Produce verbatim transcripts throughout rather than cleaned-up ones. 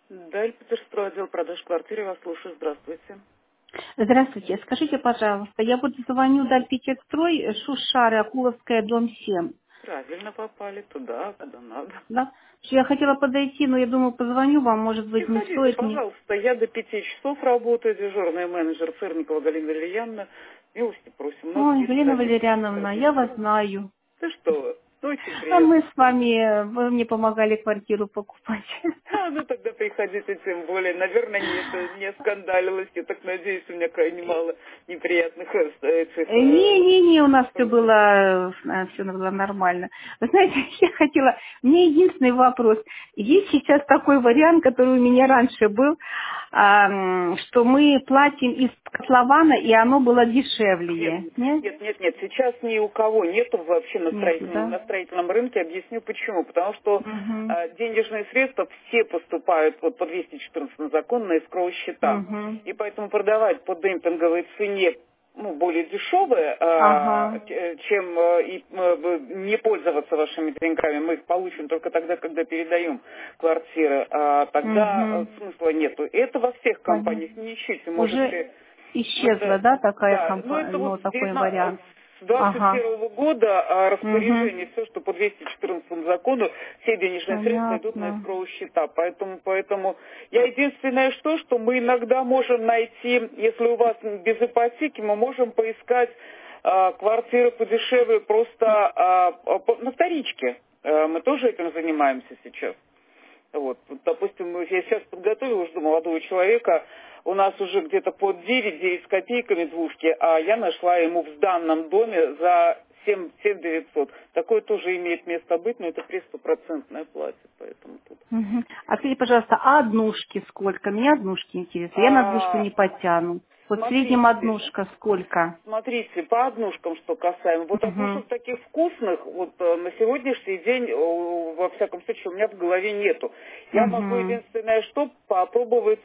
Даль Петерстрой, отдел продаж квартиры, вас слушаю, здравствуйте. Здравствуйте. Скажите, пожалуйста, я вот звоню Даль Петерстрой, Шушары, Акуловская, дом семь. Правильно попали туда, куда надо. Да? Я хотела подойти, но я думаю, позвоню вам, может быть, не Приходите, стоит мне. пожалуйста, я до пяти часов работаю, дежурный менеджер Сырникова Галина Валерьяновна. Милости просим, у нас Ой, есть Галина комиссия Валерьяновна, я вас координатора. знаю. Да что вы, очень А мы приятно. с вами, вы мне помогали квартиру покупать. А, ну тогда приходите, тем более. Наверное, нет, не скандалилась. Я так надеюсь, у меня крайне мало неприятных э, этих... э, Не-не-не, у нас все случаев. было, все было нормально. Вы знаете, я хотела, мне единственный вопрос. Есть сейчас такой вариант, который у меня раньше был, а, м, что мы платим из котлована, и оно было Нет, дешевле. Нет? нет, нет, нет. Сейчас ни у кого нету вообще на Нету, строительном, да? на строительном рынке. Объясню почему. Потому что Угу. э, денежные средства все поступают вот по двести четырнадцатому закону на эскроу счета. Угу. И поэтому продавать по демпинговой цене, ну, более дешевые, э, Ага. ч- чем э, и, э, не пользоваться вашими деньгами. Мы их получим только тогда, когда передаем квартиры. А тогда э, Угу. смысла нету. И это во всех Понятно. компаниях. Не ищите, Уже можете... исчезла, Это, да, такая да, ну компания, это вот ну, с, такой девятнадцатого вариант. с двадцать Ага. первого года а, Угу. распоряжение, все, что по двести четырнадцатому закону, все денежные средства идут на Понятно. эскроу счета. Поэтому, поэтому я единственное что, что мы иногда можем найти, если у вас без ипотеки, мы можем поискать а, квартиры подешевле просто а, а, по- на вторичке. А, мы тоже этим занимаемся сейчас. Вот, вот, допустим, мы- я сейчас подготовила уже молодого человека, у нас уже где-то под девять, девять с копейками двушки, а я нашла ему в сданном доме за семь, семь девятьсот. Такое тоже имеет место быть, но это престопроцентная платит, поэтому тут. Мгм. А скажите, пожалуйста, а однушки сколько? Меня однушки интересуют. Я на однушку А, не потяну. Вот в среднем смотрите, однушка сколько? Смотрите, по однушкам, что касаемо, вот Угу. однушек таких вкусных, вот э, на сегодняшний день, э, во всяком случае, у меня в голове нету. Я могу Угу. единственное, что попробовать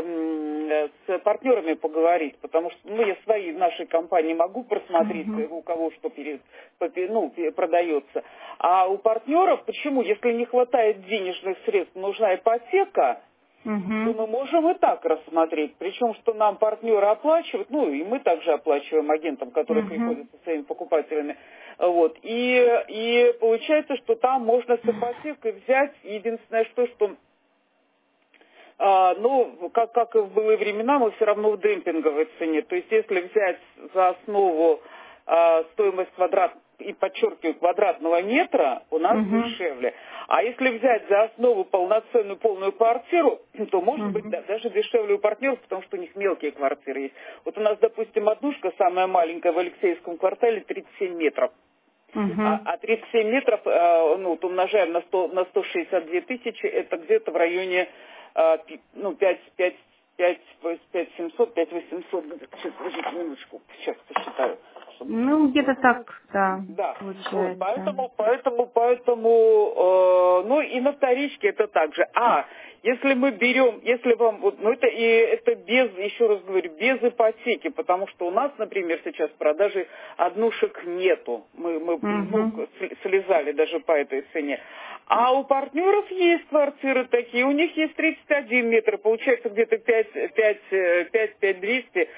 эм, э, с партнерами поговорить, потому что, ну, я свои в нашей компании могу просмотреть, Угу. э, у кого что пере- попе- ну, пе- продается. А у партнеров, почему, если не хватает денежных средств, нужна ипотека, то Угу. мы можем и так рассмотреть. Причем, что нам партнеры оплачивают, ну и мы также оплачиваем агентам, которые Угу. приходят со своими покупателями. Вот. И, и получается, что там можно с ипотекой взять. Единственное, что, что а, ну, как, как и в былые времена, мы все равно в демпинговой цене. То есть, если взять за основу а, стоимость квадрат, и подчеркиваю, квадратного метра, у нас Угу. дешевле. А если взять за основу полноценную полную квартиру, то может быть Угу. да, даже дешевле у партнеров, потому что у них мелкие квартиры есть. Вот у нас, допустим, однушка самая маленькая в Алексеевском квартале тридцать семь метров. А, Угу. а тридцать семь метров, э, ну, вот умножаем на, сто, на сто шестьдесят две тысячи, это где-то в районе э, пи- ну, пять, пять, пять, пять семьсот, пять восемьсот. Сейчас, подождите минуточку, сейчас посчитаю. Чтобы... Ну, где-то так, да, Да, вот, получается. поэтому, поэтому, поэтому, э, ну и на вторичке это также. А, если мы берем, если вам, вот, ну это и это без, еще раз говорю, без ипотеки, потому что у нас, например, сейчас в продаже однушек нету. Мы, мы ну, Угу. с- слезали даже по этой цене. А у партнеров есть квартиры такие, у них есть тридцать один метр, получается где-то пять, пять, пять, пять двести.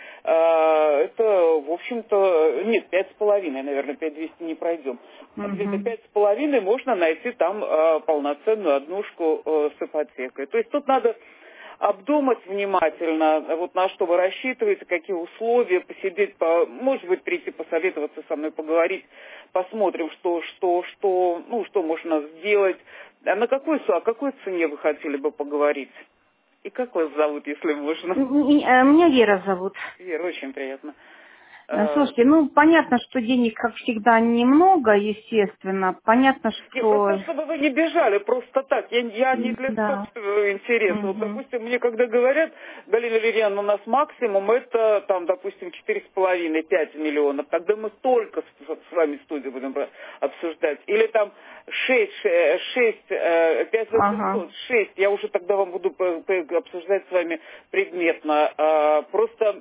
Э, Это, в общем-то, нет, пять с половиной, наверное, пять двести не пройдем. А где-то Угу. пять с половиной можно найти там э, полноценную однушку э, с ипотекой. То есть тут надо обдумать внимательно, вот на что вы рассчитываете, какие условия, посидеть, по, может быть, прийти посоветоваться со мной, поговорить, посмотрим, что, что, что, ну, что можно сделать. А на какой, су- о какой цене вы хотели бы поговорить? И как вас зовут, если можно? Меня Вера зовут. Вера, очень приятно. Э, Э, Слушайте, ну понятно, что денег, как всегда, немного, естественно. Понятно, Не, просто что чтобы вы не бежали просто так. Я, я не м, для да. собственного интереса. Вот, Угу. допустим, мне когда говорят, Галина Валерьяновна, у нас максимум это, там, допустим, четыре с половиной, пять миллионов. Тогда мы только с, с вами студию будем обсуждать. Или там шесть, шесть, пять Ага. восемьсот, шесть. Я уже тогда вам буду по- по- обсуждать с вами предметно. А, Просто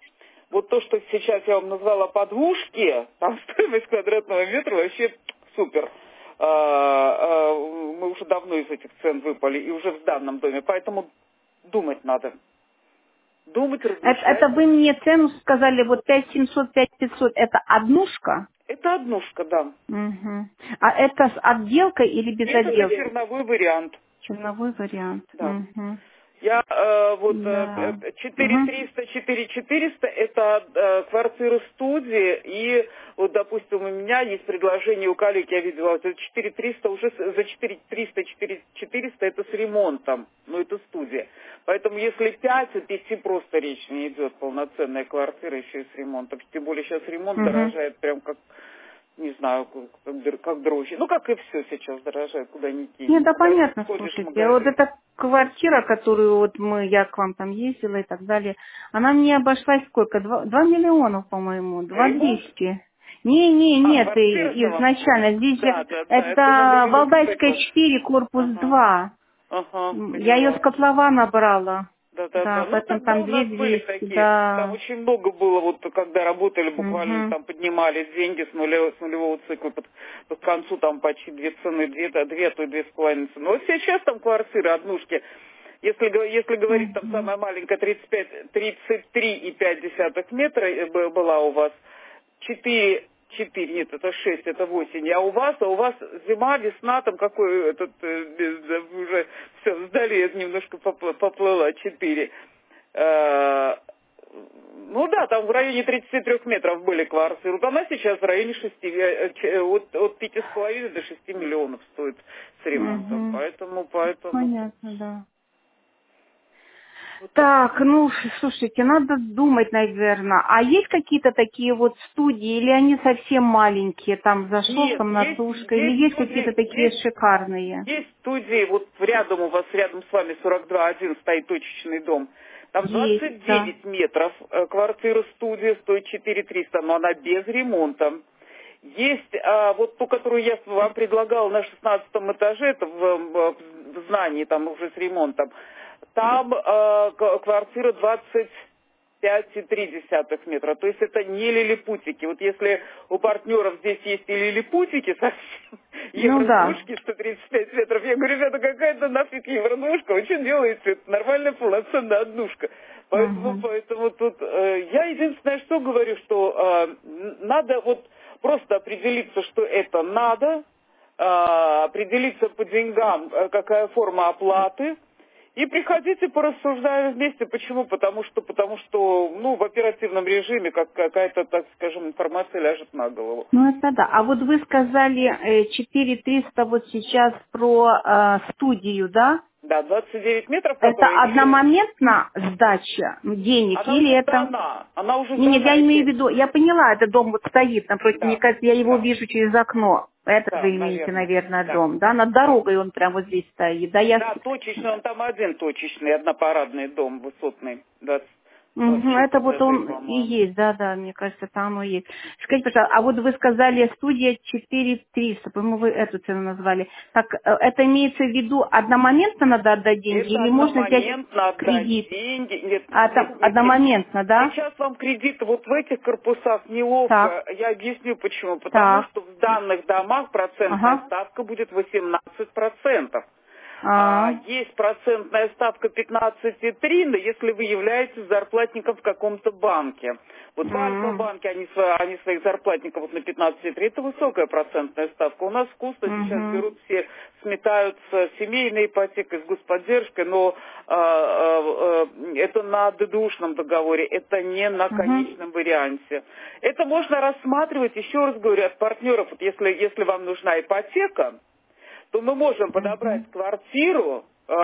вот то, что сейчас я вам назвала по двушке, там стоимость квадратного метра вообще супер. А, а, Мы уже давно из этих цен выпали, и уже в данном доме. Поэтому Думать надо. Думать, Это, размышлять. это вы мне цену сказали, вот пять семьсот, пять пятьсот, это однушка? Это однушка, да. Угу. А это с отделкой или без Нет, это отделки? черновой вариант. Черновой вариант. Да. Угу. Я э, вот Да. четыре Угу. триста, четыре четыреста это э, квартира студии, и вот, допустим, у меня есть предложение у коллег, я видела, вот четыре триста уже с- за четыре триста, четыре четыреста это с ремонтом, ну это студия. Поэтому если пять, о пяти просто речь не идет, полноценная квартира еще и с ремонтом. Тем более сейчас ремонт Угу. дорожает прям как, не знаю, как, как, др- как дрожжи. Ну как и все сейчас дорожает, куда ни кинь. Нет, да Когда понятно, ходишь в слушайте. Вот магазин. эта квартира, которую вот мы, я к вам там ездила и так далее, она мне обошлась сколько? Два, два миллиона, по-моему, два Ремонт? двести. Не, не, А, нет, и- квартирного? изначально. Здесь же Да, да, да, это мы это были Валдайская в четыре, корпус Ага, два. ага, М, Я ее с поняла. котлована брала. Да, да, да. Да, Ну, поэтому тогда там у нас были две двести, такие. Там да. очень много было, вот когда работали, буквально Угу. там поднимали деньги с нулевого, с нулевого цикла под, под концу там почти две цены, две, да, две, а то и две с половиной цены. Вот сейчас там квартиры, однушки, если, го- если говорить, там Угу. самая маленькая тридцать пять, тридцать три и пять десятых метра э, б- была у вас, четыре, четыре, нет, это шесть, это восемь, а у вас, а у вас зима, весна, там какой этот, э, без- да, уже все, вдали немножко попла- поплыла, четыре. Э, Ну да, там в районе тридцати трёх метров были квартиры. Вот она сейчас в районе шести, э, ч- от, от пяти с половиной до шести миллионов стоит с ремонтом. Угу. Поэтому, поэтому Понятно, да. вот так. Так, ну, слушайте, надо думать, наверное. А есть какие-то такие вот студии, или они совсем маленькие, там за Нет, шелком, есть, натушкой, или есть есть какие-то студии, такие есть, шикарные? есть студии, вот рядом у вас, рядом с вами сорок два один стоит точечный дом. Там Есть, двадцать да. девять метров, э, квартира студия стоит четыре триста, но она без ремонта. Есть а, вот ту, которую я вам предлагала на шестнадцатом этаже, это в, в- в здании, там уже с ремонтом. Там а, к- квартира двадцать пять и три десятых метра. То есть это не лилипутики. Вот если у партнеров здесь есть и лилипутики совсем, Ну да. евроножки сто тридцать пять метров, я говорю, ребята, какая-то нафиг евроножка, вы что делаете? Это нормальная полноценная однушка. Поэтому, Угу. поэтому тут э, я единственное, что говорю, что э, н- надо вот просто определиться, что это надо, э, определиться по деньгам, э, какая форма оплаты, и приходите, порассуждаем вместе. Почему? Потому что, потому что, ну, в оперативном режиме как какая-то, так скажем, информация ляжет на голову. Ну это да. А вот вы сказали э, четыре триста вот сейчас про э, студию, да? Да, двадцать девять метров, Это которая еще... одномоментно сдача денег Она или уже это... сдана. Она уже Нет, сдана. я имею в Эти... виду, я поняла, этот дом вот стоит напротив, мне Да, кажется, я его да, вижу через окно. Это да, вы имеете, наверное. наверное, Да, дом, да? Над да. дорогой он прямо вот здесь стоит. Да, я... Да, точечный, он там один точечный, однопарадный дом высотный, двадцать, двадцать Мгм, шесть это вот этажей, он и по-моему. есть, да, да, мне кажется, там оно и есть. Скажите, пожалуйста, а вот вы сказали студия четыре триста, по-моему, вы эту цену назвали. Так, э, это имеется в виду одномоментно надо отдать деньги Это или можно взять одномоментно отдать кредит? деньги. Нет, А, здесь там не кредит. одномоментно, да? Сейчас вам кредиты вот в этих корпусах Так, неловко. Я объясню почему. Потому так, что в данных домах процентная ага. ставка будет восемнадцать процентов. А, А, есть процентная ставка пятнадцать и три, но если вы являетесь зарплатником в каком-то банке. Вот в м, Альфа-банке они, сво- они своих зарплатников вот на пятнадцать и три, это высокая процентная ставка. У нас вкусно сейчас мгм, берут все, сметают с семейной ипотекой, с господдержкой, но а, а, а, это на дедушном договоре, это не на мгм, конечном варианте. Это можно рассматривать, еще раз говорю, от партнеров, вот если, если вам нужна ипотека, то мы можем подобрать мгм, квартиру, а,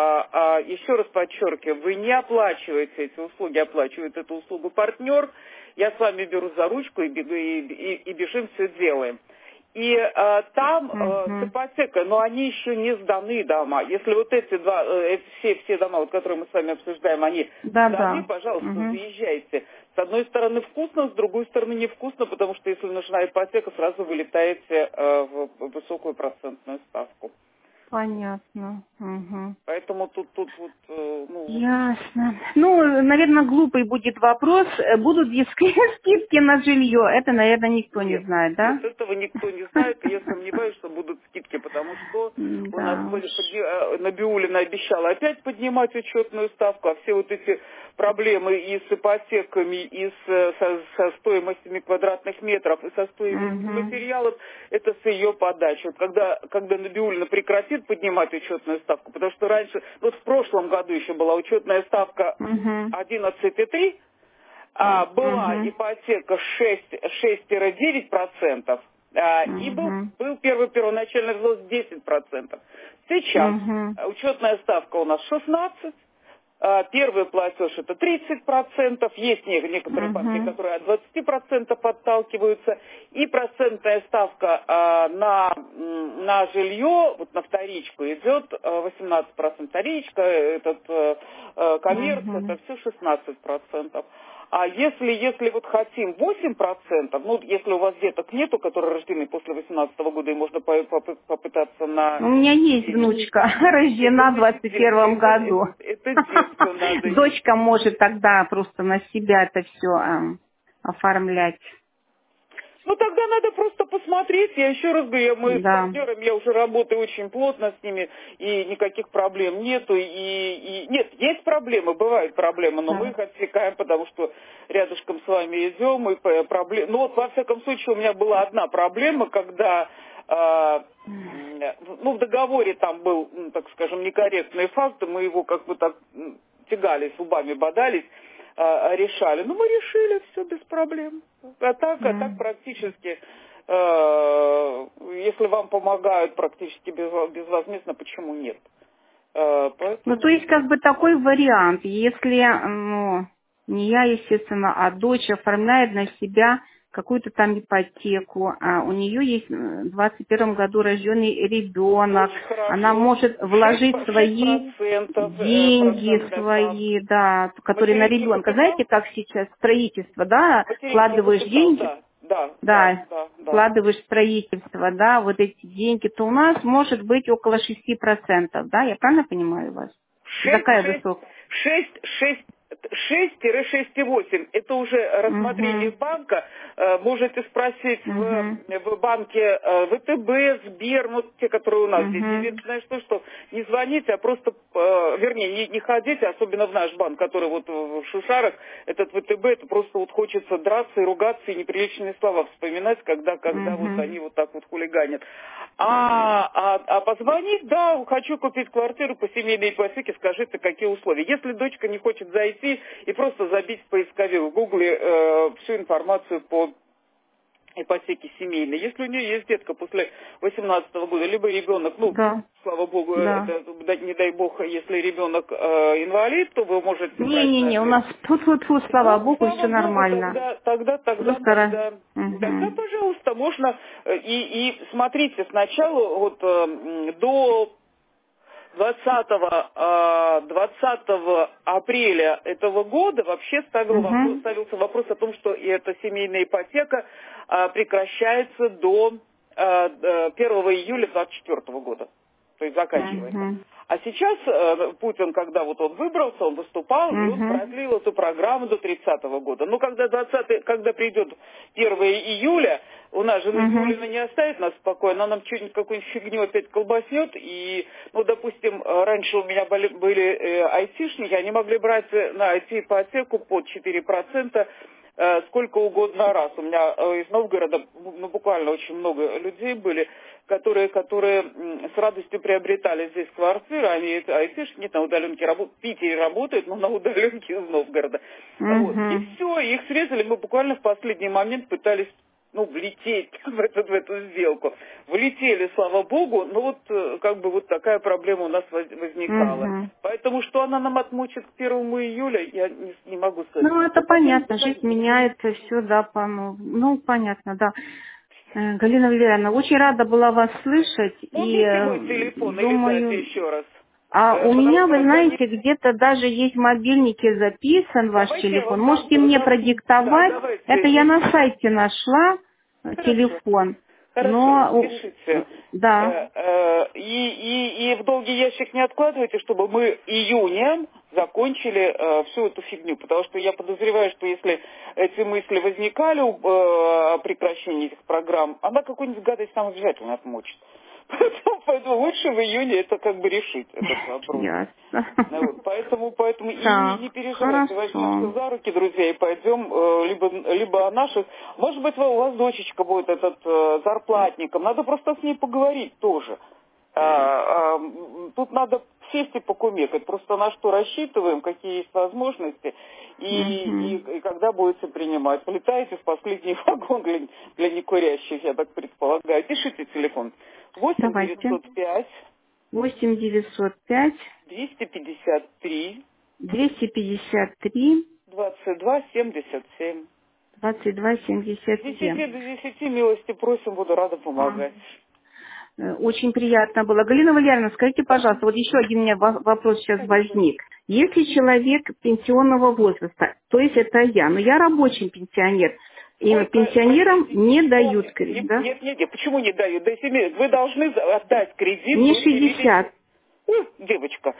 а, еще раз подчеркиваю, вы не оплачиваете эти услуги, оплачивает эту услугу партнер, я с вами беру за ручку и, бегу, и, и- и бежим, все делаем. И а, там а, с мгм. ипотекой, но они еще не сданы дома. Если вот эти два, э, эти все, все дома, вот, которые мы с вами обсуждаем, они Да, сданы, да. пожалуйста, Мгм. заезжайте. С одной стороны вкусно, с другой стороны невкусно, потому что если нужна ипотека, сразу вылетаете э, в высокую процентную ставку. Понятно. Угу. Поэтому тут, тут вот, э, ну... Ясно. Ну, наверное, глупый будет вопрос. Будут ли скидки на жилье? Это, наверное, никто не Нет, знает, да? нет, этого никто не знает, и я сомневаюсь, что будут скидки, потому что у нас Да уж. Набиуллина обещала опять поднимать учетную ставку, а все вот эти проблемы и с ипотеками, и с, со, со стоимостями квадратных метров, и со стоимостью Угу. материалов, это с ее подачи. Вот когда, когда Набиуллина прекратит поднимать учетную ставку, потому что раньше, вот в прошлом году еще была учетная ставка Угу. одиннадцать целых три десятых, а, была Угу. ипотека шесть-девять процентов, а, и был, Угу. был первый первоначальный взнос десять процентов. Сейчас Угу. а, учетная ставка у нас шестнадцать, а, первый платеж это тридцать процентов, есть не- некоторые банки, Угу. которые от двадцати процентов отталкиваются, и процентная ставка а, на, м, на жилье, вот на вторичку идет а, восемнадцать процентов, вторичка, этот э, э, коммерц, Угу. это все шестнадцать процентов. А если, если вот хотим восемь процентов, ну, если у вас деток нету, которые рождены после восемнадцатого года, и можно по- по- попытаться на... У меня есть внучка, рождена в двадцать первом году. Это, это детскую надо. Дочка может тогда просто на себя это все оформлять. Ну, тогда надо просто посмотреть. Я еще раз говорю, я- мы с Да. партнерами, я уже работаю очень плотно с ними, и никаких проблем нету. И, и нет, есть проблемы, бывают проблемы, но мы их отсекаем, потому что рядышком с вами идем, и по- проблем... Ну, вот, во всяком случае, у меня была одна проблема, когда... а, м, ну, в договоре там был, м, так скажем, некорректный факт, и мы его как бы так м, тягались, зубами бодались, а, решали. Ну, мы решили все без проблем. А так, а так М. практически, э, если вам помогают практически без- безвозмездно, почему нет? Э, Ну, поэтому... то есть, как бы такой вариант, если, ну, не я, естественно, а дочь оформляет на себя какую-то там ипотеку, а у нее есть в двадцать первом году рожденный ребенок, Очень она хорошо. может вложить шесть свои процентов э, деньги процентная ставка. свои, да, которые на Материнский ребенка. капитал? Знаете, как сейчас строительство, да, Материнский вкладываешь капитал, деньги, да, да, да, да, да, да. вкладываешь в строительство, да, вот эти деньги, то у нас может быть около шести процентов, да, я правильно понимаю вас? шесть, Такая шесть, высокая. шесть, шесть, шесть и восемь. Это уже рассмотрение Угу, банка. Э, Можете спросить в, угу, в банке э, ВТБ, Сбер, ну, те, которые у нас здесь. угу, Единственное, что, что не звоните, а просто, э, вернее, не, не ходите, особенно в наш банк, который вот в Шушарах, этот ВТБ, это просто вот хочется драться и ругаться, и неприличные слова вспоминать, когда, когда вот угу. они вот так вот хулиганят. А, а, а позвонить, да, хочу купить квартиру по семейной ипотеке, скажите, какие условия. Если дочка не хочет зайти и просто забить в поисковик в Гугле э, всю информацию по ипотеке семейной. Если у нее есть детка после восемнадцатого года, либо ребенок, ну, Да, слава богу, да. это, да, не дай бог, если ребенок э, инвалид, то вы можете брать Не-не-не, у наши... нас тут-тут, слава Ну, богу, все слава богу, нормально. тогда, тогда, тогда, Просто раз. тогда, тогда, Угу, пожалуйста, можно э, и, и смотрите сначала вот э, м, до двадцатого, э, двадцатого апреля этого года вообще ставил вопрос, угу, ставился вопрос о том, что и эта семейная ипотека э, прекращается до э, э, первого июля двадцать четвёртого года, то есть заканчивается. угу, А сейчас э, Путин, когда вот он выбрался, он выступал, и он угу, продлил эту программу до тридцатого года. Ну, когда двадцатый, когда придет первого июля, у нас же угу, Набиуллина не оставит нас спокойно, она нам что-нибудь, какую-нибудь фигню опять колбаснет, и, ну, допустим, э, раньше у меня были, были э, айтишники, они могли брать э, на ай ти-ипотеку под четыре процента, э, сколько угодно раз. У меня э, из Новгорода, ну, буквально очень много людей были, которые, которые м, с радостью приобретали здесь квартиры, они айтишники на удаленке работают, в Питере работают, но на удаленке из Новгорода. Вот. И угу. все, их срезали, мы буквально в последний момент пытались, ну, влететь в, этот, в эту сделку. Влетели, слава богу, но вот э, как бы вот такая проблема у нас воз- возникала. Угу. Поэтому что она нам отмучит к первому июля, я не, не могу сказать. Ну, это понятно, жизнь меняется, все, да, по ну, ну, понятно, да. Э, Галина Валерьяновна, очень рада была вас слышать и Помните э, мой телефон или дать думаю, еще раз? а Э, у Потому меня, что вы вы звоните. знаете, где-то даже есть в мобильнике записан ваш Давайте я телефон. вам дам, Можете мне дам- да, продиктовать? Это давайте. я на сайте нашла э, Хорошо. телефон. Хорошо, Но, пишите. да. Э, э, и, и, и в долгий ящик не откладывайте, чтобы мы июнем закончили э, всю эту фигню. Потому что я подозреваю, что если эти мысли возникали э, о прекращении этих программ, она какую-нибудь гадость там обязательно отмочит. Поэтому, поэтому лучше в июне это как бы решить, этот вопрос. Ясно. Вот, поэтому, поэтому и не, Так, не переживайте, возьмемся хорошо. за руки, друзья, и пойдем э, либо, либо о наших. Может быть, у вас дочечка будет этот э, зарплатником, надо просто с ней поговорить тоже. А, а, тут надо сесть и покумекать, просто на что рассчитываем, какие есть возможности, и, Угу. и, и когда будете принимать. Полетаете в последний вагон для, для некурящих, я так предполагаю. Пишите телефон. восемь Давайте. девятьсот пять восемь девятьсот пять двести пятьдесят три двести пятьдесят три двадцать два семьдесят семь. двадцать два семьдесят С десяти семь. до десяти милости просим, буду рада помогать. Э, Очень приятно было. Галина Валерьевна, скажите, Да, пожалуйста, вот еще один у меня во- вопрос сейчас конечно. возник. Если человек пенсионного возраста, то есть это я, но я рабочий пенсионер, и Сколько, пенсионерам простите, не не дают помню. кредит, Не- да? Нет, нет, нет, почему не дают? До семи. Вы должны за- отдать кредит Мне до семидесяти. шестьдесят. Ну, девочка.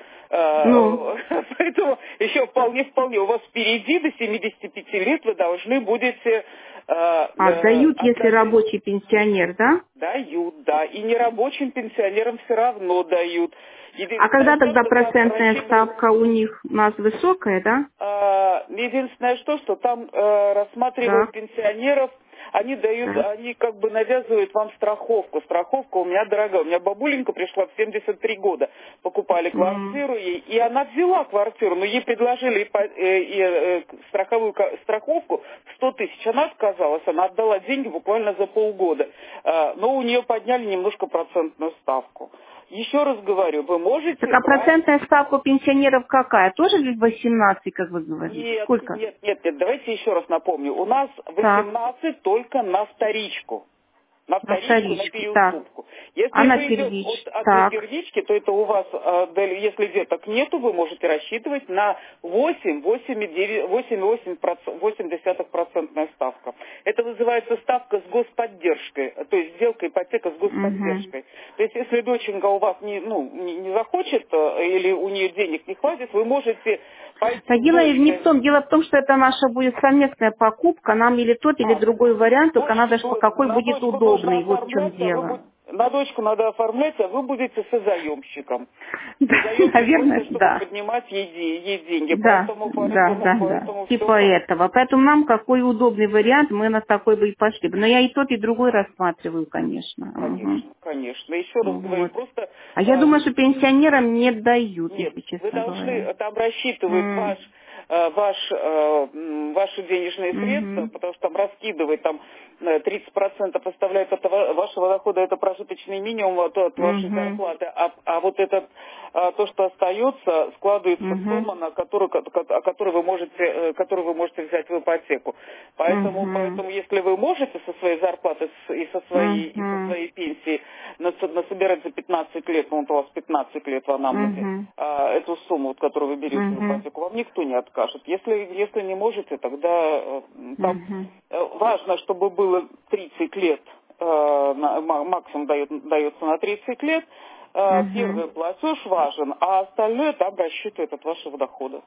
Ну, Э, Поэтому еще вполне, вполне у вас впереди до семидесяти пяти лет вы должны будете э, э, отдают, если отдать. рабочий пенсионер, да? Дают, да. И нерабочим пенсионерам все равно дают. А Единственное, когда что, тогда что классно процентная рассчитывают. ставка у них у нас высокая, да? А, единственное, что, что там э, рассматривают Так, пенсионеров, они дают, так. они как бы навязывают вам страховку. Страховка у меня дорогая. У меня бабуленька пришла в семьдесят три года, покупали М. квартиру ей, и она взяла квартиру, но ей предложили и, по- э, и, э, страховую ка- страховку в сто тысяч. Она отказалась, она отдала деньги буквально за полгода. А, но у нее подняли немножко процентную ставку. Еще раз говорю, вы Так можете а брать. процентная ставка у пенсионеров какая? Тоже ведь восемнадцать, как вы говорите? Нет, Сколько? нет, нет, нет, давайте еще раз напомню. У нас Так, восемнадцать только на вторичку. На на вторичку, на вторичке, так. переуступку. А Если на же идет первич, от, от на так. первички, то это у вас, э, да, если деток нету, вы можете рассчитывать на восемь, восемь и девять, восемь и восемь процентов, восемь десятых процентная ставка. Это называется ставка с господдержкой, то есть сделка ипотека с Угу. господдержкой. То есть если доченька у вас не, ну, не, не захочет э, или у нее денег не хватит, вы можете пойти Так в дело не в более. том, дело в том, что это наша будет совместная покупка, нам или тот, или А, другой вариант, только дочь- надо, что до- какой на будет дочку нужно удобный, вот в чем оформлять, а вы дело. будете, на дочку надо оформлять, а вы будете созаемщиком. Да, Созаемщик наверное, просто, чтобы да. поднимать ей, де- ей деньги. Да, Поэтому, да, поэтому, да, да. поэтому все Типа этого. Поэтому нам какой удобный вариант, мы на такой бы и пошли бы. Но я и тот, и другой рассматриваю, конечно. Мгм. конечно, конечно. Еще раз говорю, Вот. просто А я э, думаю, что пенсионерам не дают, нет, если вы честно должны, говоря. э, там рассчитывают М. ваш, э, ваш, э, м, ваши денежные средства, Мгм. потому что там раскидывает, там э, тридцать процентов составляет от ва- вашего дохода, это прожиточный минимум от, от вашей Мгм. зарплаты, а, а вот этот, а, то, что остается, складывается Мгм. сумма, на которую, ко- ко- о которой вы можете, э, которую вы можете взять в ипотеку. Поэтому, Мгм. поэтому если вы можете со своей зарплаты с- и со своей, и со Мгм. своей пенсии нас- насобирать за пятнадцать лет, ну вот у вас пятнадцать лет в анамнезе, Мгм. а, эту сумму, вот, которую вы берете в Мгм. ипотеку, вам никто не откажет. Если, если не можете, тогда э, там Мгм. э, важно, чтобы было тридцать лет, э, на- ма- максимум дает- дается на тридцать лет, э, Мгм. первый платеж важен, а остальное там рассчитывают от вашего дохода.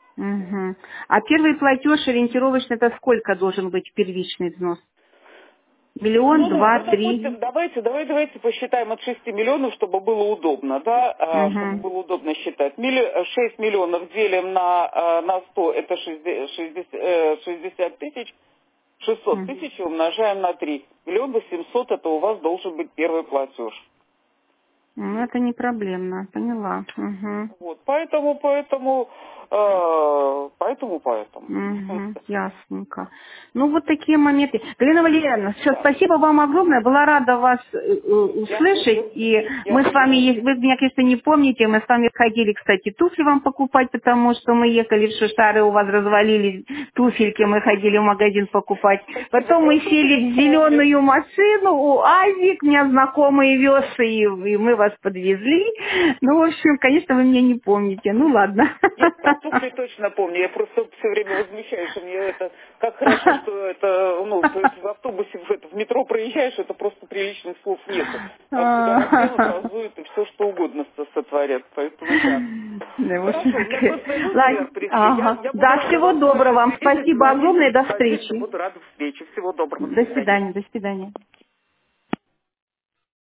Мгм. А первый платеж ориентировочно это сколько должен быть первичный взнос? Миллион, Ну, ну, два, ну, три? допустим, давайте, давай, давайте посчитаем от шести миллионов, чтобы было удобно, да, а, чтобы Угу. было удобно считать. Милли- шесть миллионов делим на, а, на сто, это шестьдесят, шестьдесят, э, шестьдесят тысяч, шестьсот тысяч умножаем на три. Миллион восемьсот, это у вас должен быть первый платеж. Ну, это не проблемно, поняла. Угу. Вот, поэтому, поэтому, э, поэтому, поэтому. Угу, ясненько. Ну, вот такие моменты. Галина Валерьевна, все, Да. спасибо вам огромное. Была рада вас э, э, Я тоже, услышать. И я мы с тоже вами, рада. е- вы меня, конечно, не помните, мы с вами ходили, кстати, туфли вам покупать, потому что мы ехали в Шушары, у вас развалились туфельки, мы ходили в магазин покупать. Спасибо, Потом мы хорошо, что сели я в помню. зеленую машину, у Азик, меня знакомый вез, и, и мы вас подвезли. Ну, в общем, конечно, вы меня не помните. Ну, ладно. Нет, про туфли точно помню. Я просто все время возмущаюсь, что мне это... Как хорошо, что это... Ну, то есть в автобусе, в, это, в метро проезжаешь, это просто приличных слов нету. А куда разденут, разуют и все что угодно сотворят. Поэтому да. Да, в общем, Хорошо, у меня такая. просто Ладно. МФР пришли. Я, Ага. я буду Да, рада всего вас тоже доброго вам. встретить. Спасибо Звоните, огромное. До конечно, встречи. буду рада встрече. Всего доброго. До До свидания. свидания. До свидания.